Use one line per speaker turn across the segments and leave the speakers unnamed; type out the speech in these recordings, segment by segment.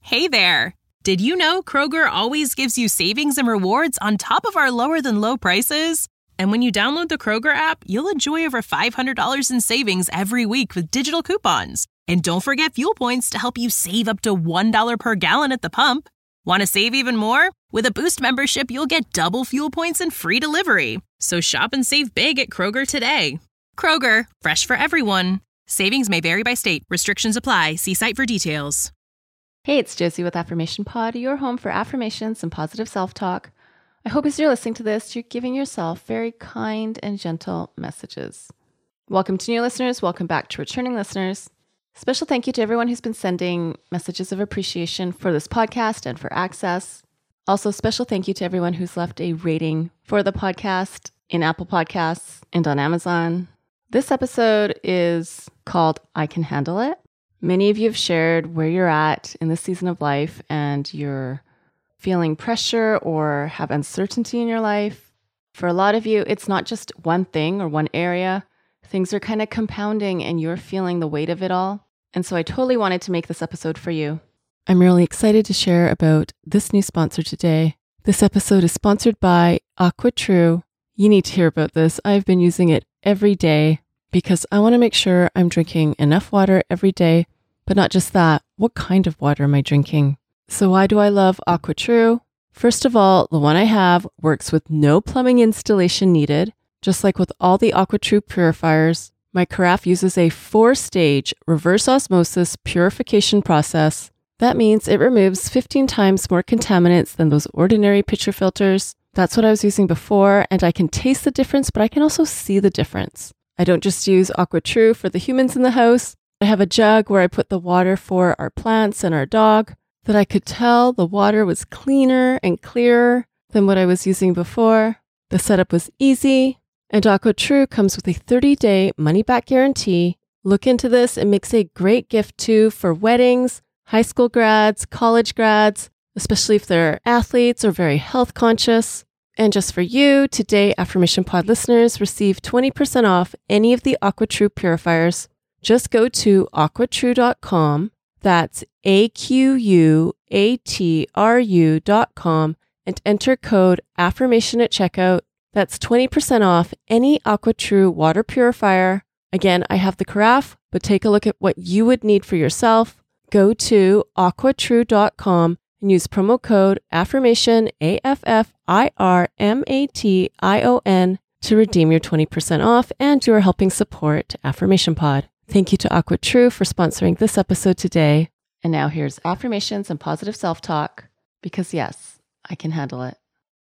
Hey there! Did you know Kroger always gives you savings and rewards on top of our lower-than-low prices? And when you download the Kroger app, you'll enjoy over $500 in savings every week with digital coupons. And don't forget fuel points to help you save up to $1 per gallon at the pump. Want to save even more? With a Boost membership, you'll get double fuel points and free delivery. So shop and save big at Kroger today. Kroger, fresh for everyone. Savings may vary by state. Restrictions apply. See site for details.
Hey, it's Josie with Affirmation Pod, your home for affirmations and positive self-talk. I hope as you're listening to this, you're giving yourself very kind and gentle messages. Welcome to new listeners. Welcome back to returning listeners. Special thank you to everyone who's been sending messages of appreciation for this podcast and for Access. Also, special thank you to everyone who's left a rating for the podcast in Apple Podcasts and on Amazon. This episode is called I Can Handle It. Many of you have shared where you're at in this season of life and you're feeling pressure or have uncertainty in your life. For a lot of you, it's not just one thing or one area. Things are kind of compounding and you're feeling the weight of it all. And so I totally wanted to make this episode for you. I'm really excited to share about this new sponsor today. This episode is sponsored by AquaTrue. You need to hear about this. I've been using it every day because I want to make sure I'm drinking enough water every day, but not just that. What kind of water am I drinking? So why do I love AquaTrue? First of all, the one I have works with no plumbing installation needed. Just like with all the AquaTrue purifiers, my carafe uses a 4-stage reverse osmosis purification process. That means it removes 15 times more contaminants than those ordinary pitcher filters. That's what I was using before, and I can taste the difference, but I can also see the difference. I don't just use AquaTrue for the humans in the house. I have a jug where I put the water for our plants and our dog that I could tell the water was cleaner and clearer than what I was using before. The setup was easy, and AquaTrue comes with a 30-day money-back guarantee. Look into this. It makes a great gift too for weddings, high school grads, college grads, especially if they're athletes or very health conscious. And just for you, today Affirmation Pod listeners receive 20% off any of the AquaTrue purifiers. Just go to aquatrue.com, that's AQUATRU.com, and enter code AFFIRMATION at checkout. That's 20% off any AquaTrue water purifier. Again, I have the carafe, but take a look at what you would need for yourself. Go to aquatrue.com and use promo code AFFIRMATION, AFFIRMATION, to redeem your 20% off, and you are helping support Affirmation Pod. Thank you to AquaTrue for sponsoring this episode today. And now here's affirmations and positive self-talk, because yes, I can handle it.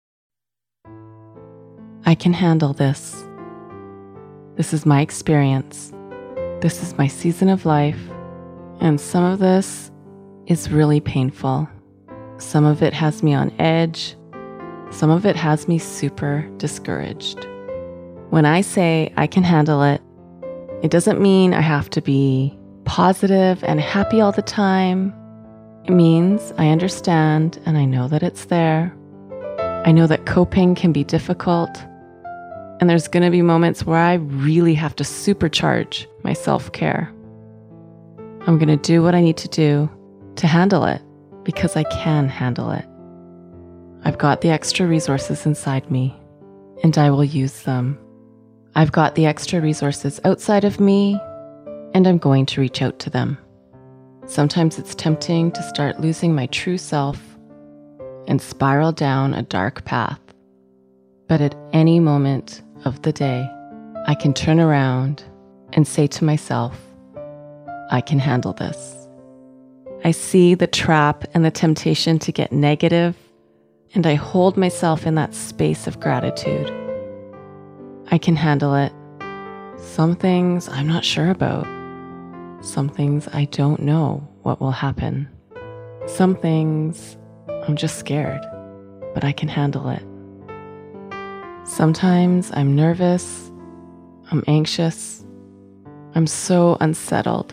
I can handle this. This is my experience. This is my season of life. And some of this is really painful. Some of it has me on edge. Some of it has me super discouraged. When I say I can handle it, it doesn't mean I have to be positive and happy all the time. It means I understand and I know that it's there. I know that coping can be difficult. And there's going to be moments where I really have to supercharge my self-care. I'm going to do what I need to do to handle it because I can handle it. I've got the extra resources inside me, and I will use them. I've got the extra resources outside of me, and I'm going to reach out to them. Sometimes it's tempting to start losing my true self and spiral down a dark path. But at any moment of the day, I can turn around and say to myself, I can handle this. I see the trap and the temptation to get negative, and I hold myself in that space of gratitude. I can handle it. Some things I'm not sure about. Some things I don't know what will happen. Some things I'm just scared, but I can handle it. Sometimes I'm nervous, I'm anxious, I'm so unsettled.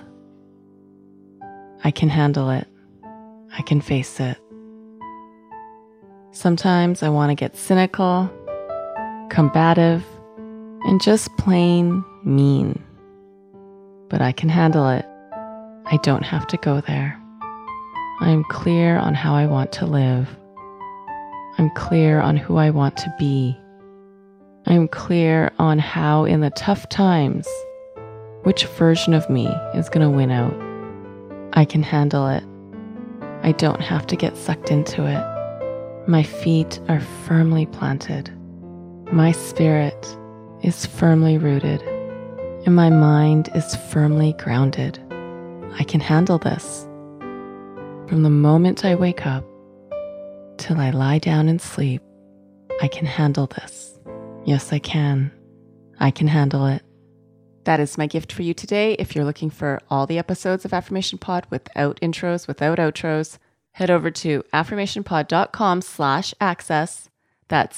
I can handle it. I can face it. Sometimes I want to get cynical, combative, and just plain mean. But I can handle it. I don't have to go there. I am clear on how I want to live. I'm clear on who I want to be. I'm clear on how, in the tough times, which version of me is going to win out. I can handle it. I don't have to get sucked into it. My feet are firmly planted. My spirit is firmly rooted. And my mind is firmly grounded. I can handle this. From the moment I wake up till I lie down and sleep, I can handle this. Yes, I can. I can handle it. That is my gift for you today. If you're looking for all the episodes of Affirmation Pod without intros, without outros, head over to affirmationpod.com/access. That's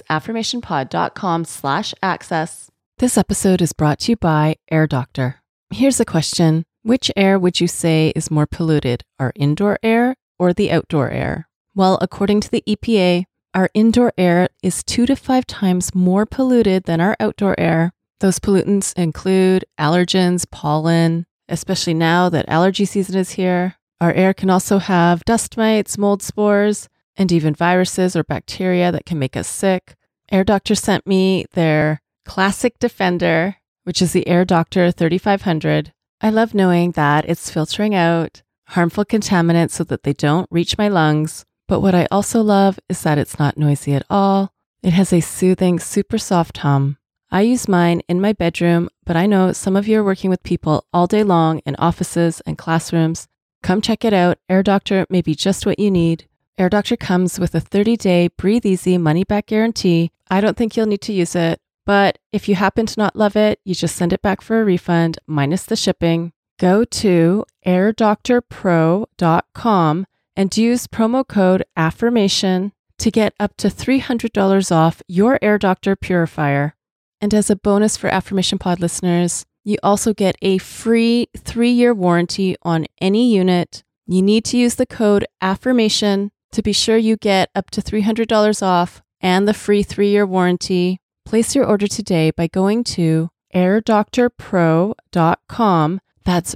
affirmationpod.com/access. This episode is brought to you by Air Doctor. Here's a question. Which air would you say is more polluted, our indoor air or the outdoor air? Well, according to the EPA, our indoor air is 2 to 5 times more polluted than our outdoor air. Those pollutants include allergens, pollen, especially now that allergy season is here. Our air can also have dust mites, mold spores, and even viruses or bacteria that can make us sick. Air Doctor sent me their Classic Defender, which is the Air Doctor 3500. I love knowing that it's filtering out harmful contaminants so that they don't reach my lungs. But what I also love is that it's not noisy at all. It has a soothing, super soft hum. I use mine in my bedroom, but I know some of you are working with people all day long in offices and classrooms. Come check it out. Air Doctor may be just what you need. Air Doctor comes with a 30-day breathe easy money-back guarantee. I don't think you'll need to use it, but if you happen to not love it, you just send it back for a refund minus the shipping. Go to airdoctorpro.com and use promo code AFFIRMATION to get up to $300 off your Air Doctor purifier. And as a bonus for Affirmation Pod listeners, you also get a free 3-year warranty on any unit. You need to use the code AFFIRMATION to be sure you get up to $300 off and the free 3-year warranty. Place your order today by going to airdoctorpro.com. That's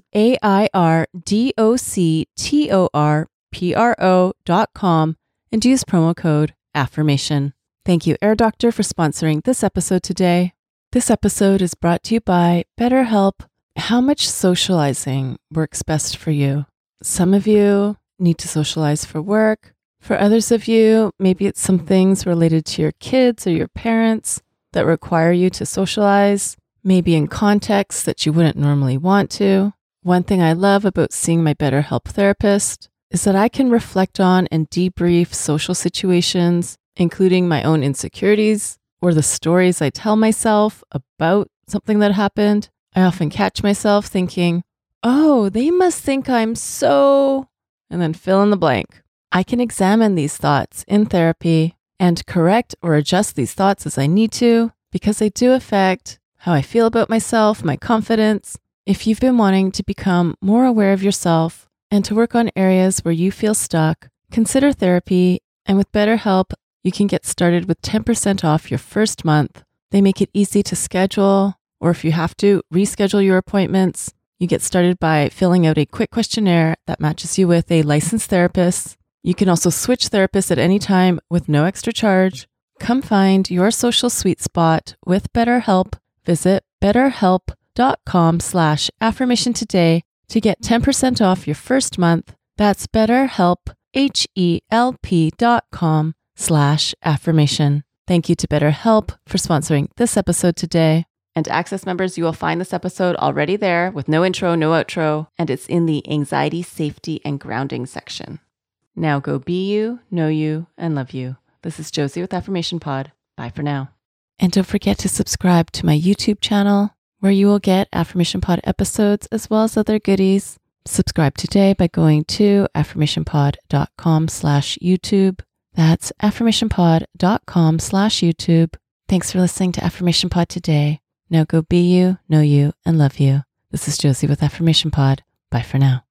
airdoctorpro.com and use promo code AFFIRMATION. Thank you, Air Doctor, for sponsoring this episode today. This episode is brought to you by BetterHelp. How much socializing works best for you? Some of you need to socialize for work. For others of you, maybe it's some things related to your kids or your parents that require you to socialize, maybe in contexts that you wouldn't normally want to. One thing I love about seeing my BetterHelp therapist is that I can reflect on and debrief social situations, including my own insecurities or the stories I tell myself about something that happened. I often catch myself thinking, oh, they must think I'm so, and then fill in the blank. I can examine these thoughts in therapy and correct or adjust these thoughts as I need to, because they do affect how I feel about myself, my confidence. If you've been wanting to become more aware of yourself and to work on areas where you feel stuck, consider therapy. And with BetterHelp, you can get started with 10% off your first month. They make it easy to schedule, or if you have to, reschedule your appointments. You get started by filling out a quick questionnaire that matches you with a licensed therapist. You can also switch therapists at any time with no extra charge. Come find your social sweet spot with BetterHelp. Visit betterhelp.com/affirmation today to get 10% off your first month. That's BetterHelp, HELP.com/affirmation. Thank you to BetterHelp for sponsoring this episode today. And Access members, you will find this episode already there with no intro, no outro, and it's in the anxiety, safety, and grounding section. Now go be you, know you, and love you. This is Josie with Affirmation Pod. Bye for now. And don't forget to subscribe to my YouTube channel, where you will get Affirmation Pod episodes as well as other goodies. Subscribe today by going to affirmationpod.com/YouTube. That's affirmationpod.com/YouTube. Thanks for listening to Affirmation Pod today. Now go be you, know you, and love you. This is Josie with Affirmation Pod. Bye for now.